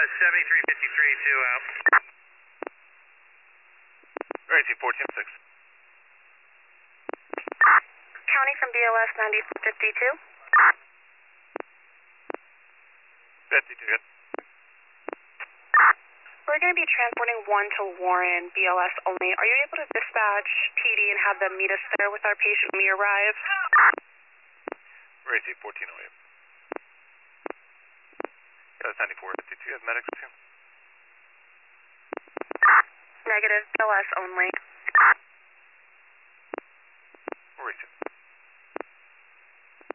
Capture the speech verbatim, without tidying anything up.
seventy-three fifty-three, two out. Racy fourteen six. County from B L S ninety fifty-two. fifty-two, good. We're going to be transporting one to Warren, B L S only. Are you able to dispatch P D and have them meet us there with our patient when we arrive? Racy fourteen oh eight. That's ninety-four fifty-two. You have medics too? Negative, B L S only.